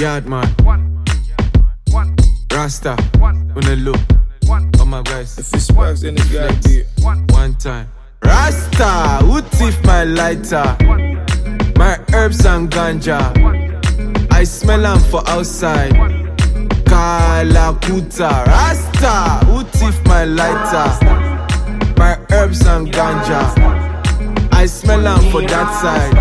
Yard man, Rasta, on the look. Oh my guys, If it sparks, then it gotta be. one time. Rasta, who thief my lighter? My herbs and ganja, I smell them for outside. Kalakuta, Rasta, who thief my lighter? My herbs and ganja, I smell them for that side.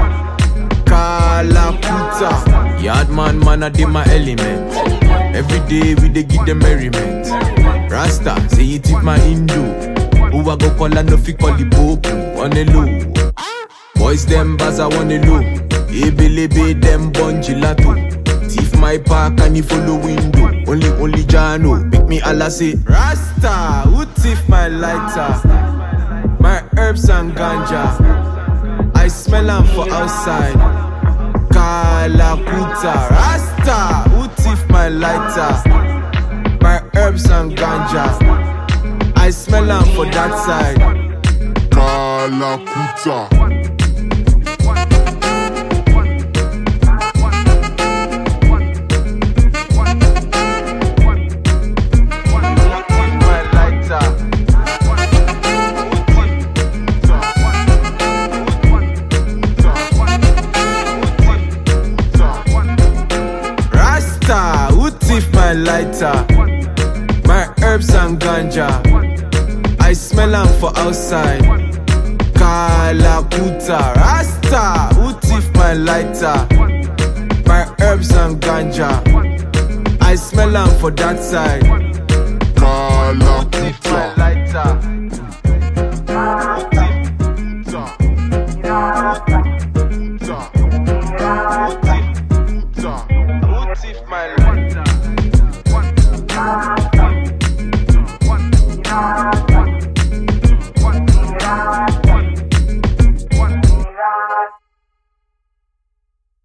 Kalakuta, yard man, I did my element. Every day we dey give them merriment. Rasta, say you tip my Hindu. Who I go call and no fi call the Pope on the low. Boys them baz I want the low. Ebelebe them bun gelato. Thief my park and he follow window. Only Jano make me Allah say Rasta, who thief my lighter? My herbs and ganja, I smell them for outside. Kalakuta, Rasta, who thief my lighter? My herbs and ganja, I smell them for that side. Kalakuta. Rasta, who thief my lighter? My herbs and ganja, I smell them for outside. Kalakuta, Rasta, who thief my lighter? My herbs and ganja, I smell them for that side. Kalakuta. Who thief my lighter?